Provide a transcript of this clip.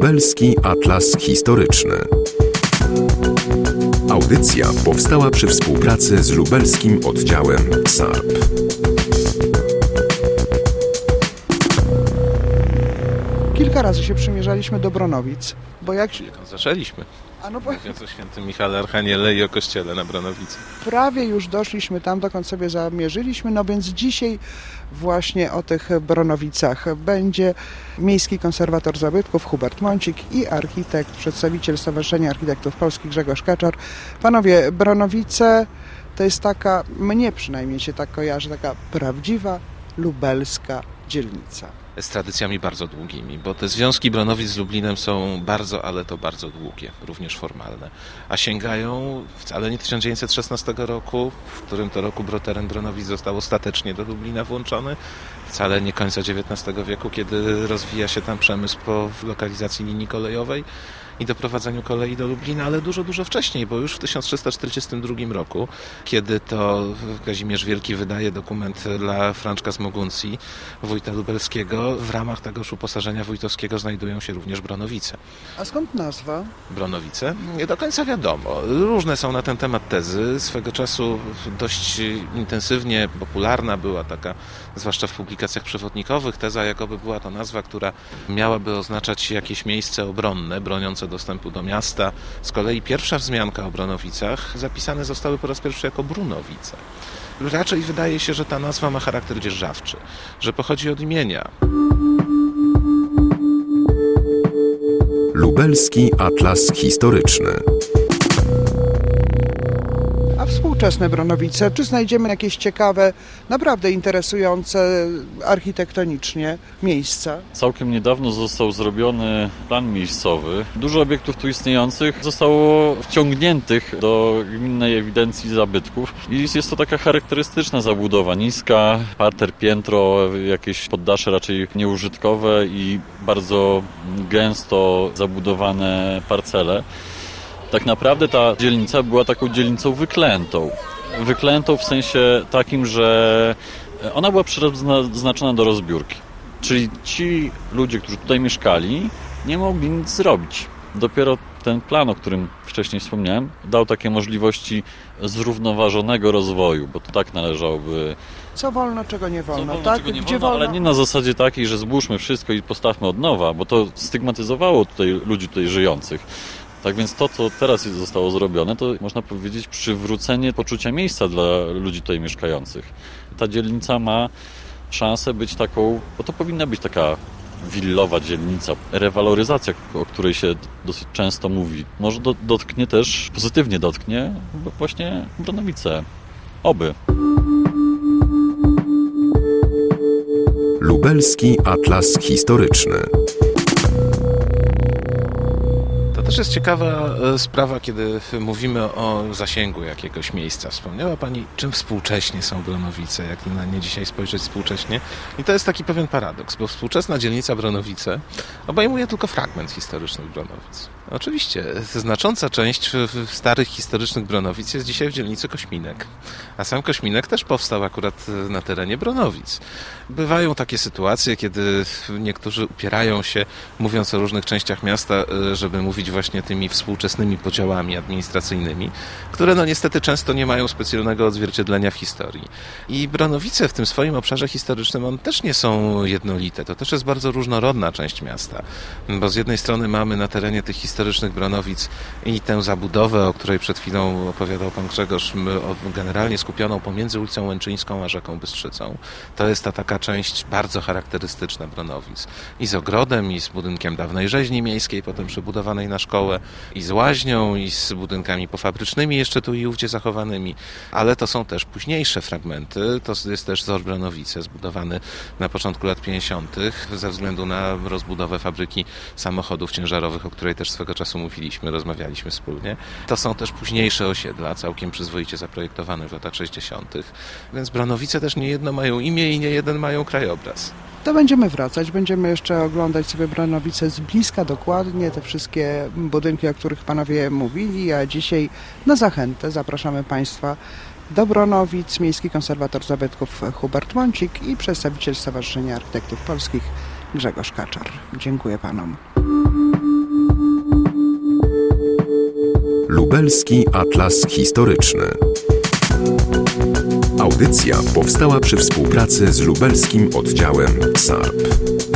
Lubelski Atlas Historyczny. Audycja powstała przy współpracy z lubelskim oddziałem SARP. Kilka razy się przymierzaliśmy do Bronowic, bo jak się... Zaczęliśmy. Mówiąc o świętym Michale Archaniele i o kościele na Bronowicy. Prawie już doszliśmy tam, dokąd sobie zamierzyliśmy, no więc dzisiaj właśnie o tych Bronowicach będzie miejski konserwator zabytków Hubert Mącik i architekt, przedstawiciel Stowarzyszenia Architektów Polskich Grzegorz Kaczor. Panowie, Bronowice to jest taka, mnie przynajmniej się tak kojarzy, taka prawdziwa lubelska dzielnica. Z tradycjami bardzo długimi, bo te związki Bronowic z Lublinem są bardzo, ale to bardzo długie, również formalne. A sięgają wcale nie 1916 roku, w którym to roku teren Bronowic został ostatecznie do Lublina włączony, wcale nie końca XIX wieku, kiedy rozwija się tam przemysł po lokalizacji linii kolejowej i doprowadzeniu kolei do Lublina, ale dużo, dużo wcześniej, bo już w 1342 roku, kiedy to Kazimierz Wielki wydaje dokument dla Franciszka z Moguncji, wójta lubelskiego, w ramach tegoż uposażenia wójtowskiego znajdują się również Bronowice. A skąd nazwa? Bronowice? Nie do końca wiadomo. Różne są na ten temat tezy. Swego czasu dość intensywnie popularna była taka, zwłaszcza w publikacjach przewodnikowych, teza, jakoby była to nazwa, która miałaby oznaczać jakieś miejsce obronne, broniące dostępu do miasta. Z kolei pierwsza wzmianka o Bronowicach zapisane zostały po raz pierwszy jako Brunowice. Raczej wydaje się, że ta nazwa ma charakter dzierżawczy, że pochodzi od imienia. Lubelski Atlas Historyczny. A współczesne Bronowice, czy znajdziemy jakieś ciekawe, naprawdę interesujące architektonicznie miejsca? Całkiem niedawno został zrobiony plan miejscowy. Dużo obiektów tu istniejących zostało wciągniętych do gminnej ewidencji zabytków i jest to taka charakterystyczna zabudowa. Niska, parter, piętro, jakieś poddasze raczej nieużytkowe i bardzo gęsto zabudowane parcele. Tak naprawdę ta dzielnica była taką dzielnicą wyklętą. Wyklętą w sensie takim, że ona była przeznaczona do rozbiórki. Czyli ci ludzie, którzy tutaj mieszkali, nie mogli nic zrobić. Dopiero ten plan, o którym wcześniej wspomniałem, dał takie możliwości zrównoważonego rozwoju, bo to tak należałoby... Co wolno, czego nie wolno, wolno, tak? czego nie Gdzie wolno, ale nie na zasadzie takiej, że zbóżmy wszystko i postawmy od nowa, bo to stygmatyzowało tutaj ludzi tutaj żyjących. Tak więc to, co teraz zostało zrobione, to można powiedzieć przywrócenie poczucia miejsca dla ludzi tutaj mieszkających. Ta dzielnica ma szansę być taką, bo to powinna być taka willowa dzielnica. Rewaloryzacja, o której się dosyć często mówi, może dotknie też, pozytywnie dotknie właśnie Bronowice. Oby. Lubelski Atlas Historyczny. To też jest ciekawa sprawa, kiedy mówimy o zasięgu jakiegoś miejsca. Wspomniała Pani, czym współcześnie są Bronowice, jak na nie dzisiaj spojrzeć współcześnie. I to jest taki pewien paradoks, bo współczesna dzielnica Bronowice obejmuje tylko fragment historycznych Bronowic. Oczywiście, znacząca część starych historycznych Bronowic jest dzisiaj w dzielnicy Kośminek. A sam Kośminek też powstał akurat na terenie Bronowic. Bywają takie sytuacje, kiedy niektórzy upierają się, mówiąc o różnych częściach miasta, żeby mówić właśnie tymi współczesnymi podziałami administracyjnymi, które no niestety często nie mają specjalnego odzwierciedlenia w historii. I Bronowice w tym swoim obszarze historycznym, one też nie są jednolite. To też jest bardzo różnorodna część miasta. Bo z jednej strony mamy na terenie tych historycznych Bronowic i tę zabudowę, o której przed chwilą opowiadał pan Grzegorz, generalnie skupioną pomiędzy ulicą Łęczyńską a rzeką Bystrzycą. To jest ta taka część bardzo charakterystyczna Bronowic. I z ogrodem, i z budynkiem dawnej rzeźni miejskiej, potem przebudowanej na szkołę, i z łaźnią, i z budynkami pofabrycznymi jeszcze tu i ówdzie zachowanymi. Ale to są też późniejsze fragmenty. To jest też ZOR Bronowice, zbudowany na początku lat 50. ze względu na rozbudowę fabryki samochodów ciężarowych, o której też swego czasu mówiliśmy, rozmawialiśmy wspólnie. To są też późniejsze osiedla, całkiem przyzwoicie zaprojektowane w latach 60. Więc Bronowice też niejedno mają imię i niejeden mają krajobraz. To będziemy wracać, będziemy jeszcze oglądać sobie Bronowice z bliska, dokładnie te wszystkie budynki, o których panowie mówili, a dzisiaj na zachętę zapraszamy Państwa do Bronowic, miejski konserwator zabytków Hubert Mącik i przedstawiciel Stowarzyszenia Architektów Polskich Grzegorz Kaczor. Dziękuję Panom. Lubelski Atlas Historyczny. Audycja powstała przy współpracy z lubelskim oddziałem SARP.